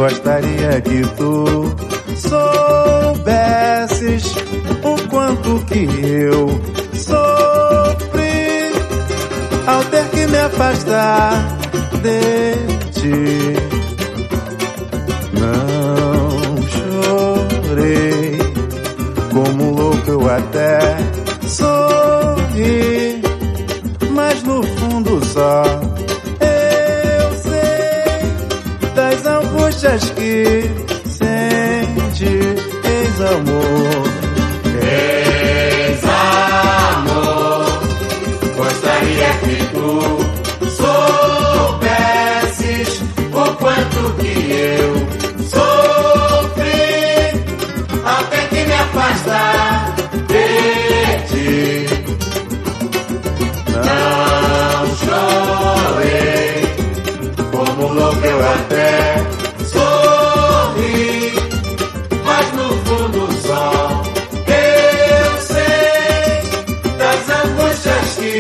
Gostaria que tu soubesses o quanto que eu sofri ao ter que me afastar de ti. Não chorei, como louco eu até sorri, mas no fundo só eu sei das angústias que sente. Ex-amor, ex-amor, gostaria que tu soubesses o quanto que eu sofri ao ter que me afastar de ti. Não chorei, como louco eu até sorri, mas no fundo só eu sei das angústias que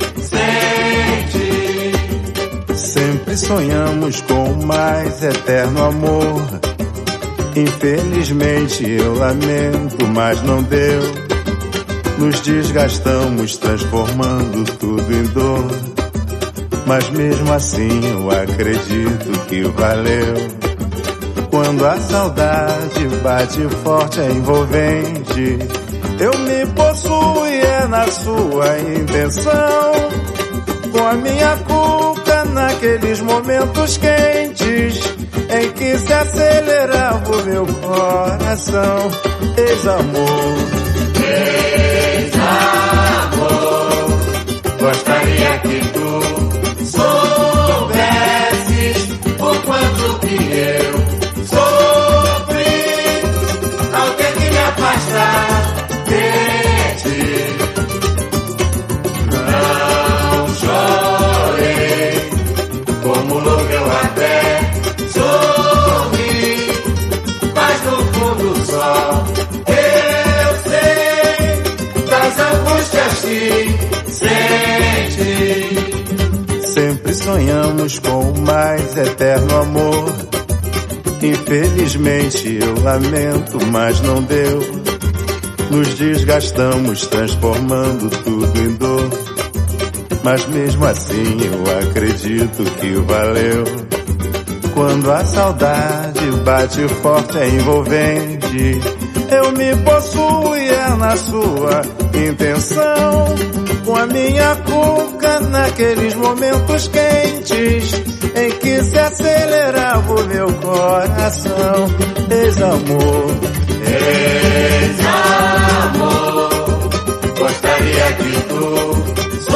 sente. Sempre sonhamos com o mais eterno amor. Infelizmente eu lamento, mas não deu. Nos desgastamos, transformando tudo em dor. Mas mesmo assim eu acredito que valeu. Quando a saudade bate forte, é envolvente. Eu me possuo e é na sua intenção. Com a minha cuca naqueles momentos quentes em que se acelerava o meu coração. Ex-amor, ex-amor, gostaria que tu soubesses o quanto que eu sofri ao ter que me afastar de ti. Não chorei, como louco eu até sorri, mas no fundo só eu sei das angústias que sente. sempre sonhamos com o mais eterno amor. Infelizmente eu lamento, mas não deu. Nos desgastamos, transformando tudo em dor. Mas mesmo assim eu acredito que valeu. Quando a saudade bate forte, é envolvente. Eu me possuo e é na sua intenção. Com a minha cuca naqueles momentos quentes em que se acelerava o meu coração. Ex-amor, ex-amor, gostaria que tu